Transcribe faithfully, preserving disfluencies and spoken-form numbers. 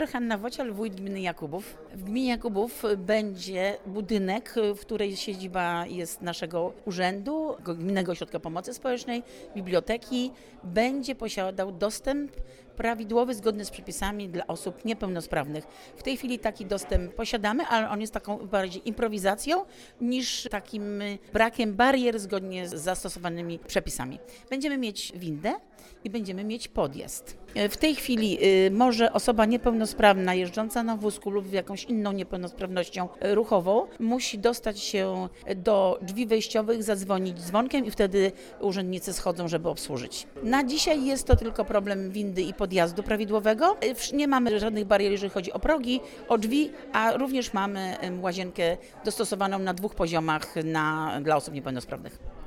Hanna Wocial, wójt gminy Jakubów. W gminie Jakubów będzie budynek, w której siedziba jest naszego urzędu, Gminnego Ośrodka Pomocy Społecznej, biblioteki. Będzie posiadał dostęp prawidłowy, zgodny z przepisami dla osób niepełnosprawnych. W tej chwili taki dostęp posiadamy, ale on jest taką bardziej improwizacją niż takim brakiem barier zgodnie z zastosowanymi przepisami. Będziemy mieć windę i będziemy mieć podjazd. W tej chwili może osoba niepełnosprawna jeżdżąca na wózku lub jakąś inną niepełnosprawnością ruchową musi dostać się do drzwi wejściowych, zadzwonić dzwonkiem i wtedy urzędnicy schodzą, żeby obsłużyć. Na dzisiaj jest to tylko problem windy i podjazdu prawidłowego. Nie mamy żadnych barier, jeżeli chodzi o progi, o drzwi, a również mamy łazienkę dostosowaną na dwóch poziomach na, dla osób niepełnosprawnych.